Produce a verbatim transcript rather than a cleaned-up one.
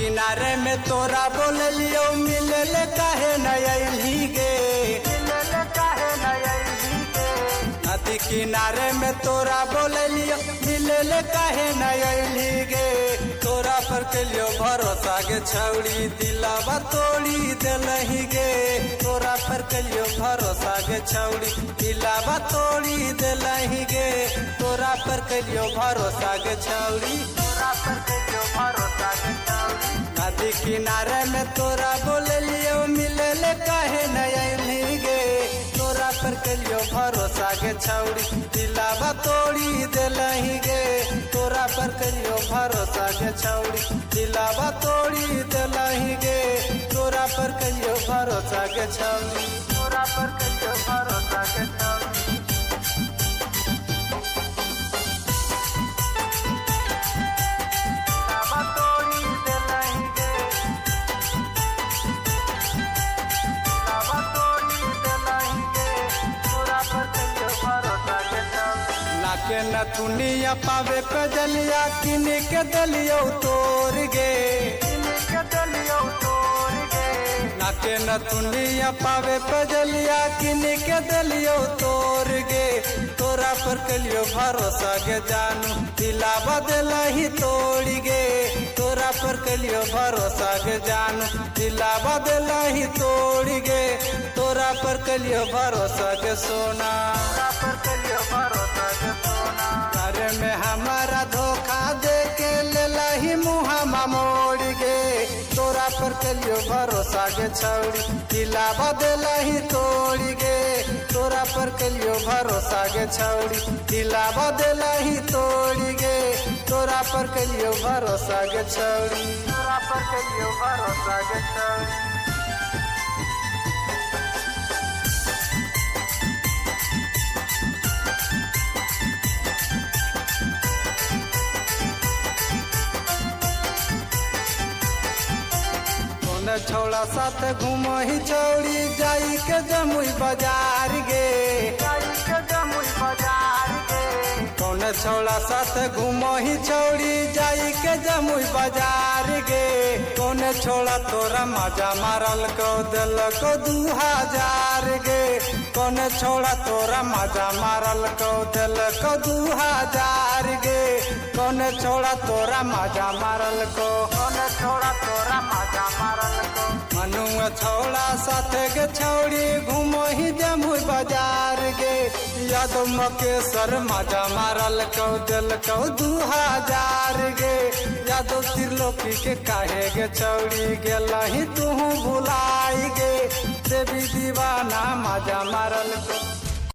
किनारे में तोरा बोल लियो मिलल काहे नयली गे, मिलल काहे नयली गे। नदी किनारे में तोरा बोल लियो मिलल काहे नयली गे। तोरा पर कलियो भरोसा गे छौड़ी दिलावा तोड़ी दिलही गे। तोरा पर कलियो भरोसा गे छौड़ी दिलावा तोड़ी दिलही गे। तोरा पर कलियो भरोसा गे छौड़ी, तोरा पर कलियो भरोसा गे छौड़ी। नदी किनारे में तोरा बोल लियो मिलल काहे नयली गे। तोरा पर कलियो भरोसा गे छौड़ी दिलावा तोड़ी दिलही गे। तोरा पर कलियो भरोसा गे छौड़ी दिलावा तोड़ी दिलही गे। तोरा पर कलियो भरोसा गे छौड़ी, तोरा पर कलियो भरोसा गे छौड़ी। दिलावा तोड़ी दिलही गे, दिलावा तोड़ी दिलही गे। तोरा पर कलियो भरोसा गे छौड़ी। नाके नथुनिया पावे कजलिया किन के दलियो तोर गे। के दलियो तोड़ गे, नाके नथुनिया पावे कजलिया किन के दलियो तोर गे। तोरा पर कलियो भरोसा गे जानू दिलावा दिलही तोड़ी गे। तोरा पर कलियो भरोसा गे जानू दिलावा दिलही तोड़ी गे। तोरा पर कलियो भरोसा गे सोना, तोरा पर कलियो भरोसा गे सोना। घर में हमारा धोखा दे के लेलही मुँह मोड़ गे। तोरा पर कलियो भरोसा गे छौड़ी दिलावा दिलही तोड़ी गे। तोरा पर कलियो भरोसा गे छौड़ी दिलावा दिलही तोड़ी गे। तोरा पर कलियो भरोसा गे छौड़ी, तोरा पर कलियो भरोसा गे छौड़ी। छोड़ा साथ घूमही छौड़ी जाई के जमुई बाजार गे। जाई के जमुई बाजार गे, कौन छोड़ा साथ घूमही छौड़ी जाई के जमुई बाजार गे। कौन छोड़ा तोरा मजा मारल को दिल को दू हजार गे। कौन छोड़ा तोरा मजा मारल को दिल को दू हजार गे। कौन छोड़ा तोरा मजा मारल को, कौन छोड़ा तोरा मजा मारल को। मनुआ छोड़ा साथ गे छौड़ी घूमही जमुई बाजार गे। यादव मकेश्वर मजा मारल को दिल को दू हजार गे। यादव त्रिलोकी के काहे गे छौड़ी गेलही तू भुलाई गे। देवी दीवाना मजा मारल को।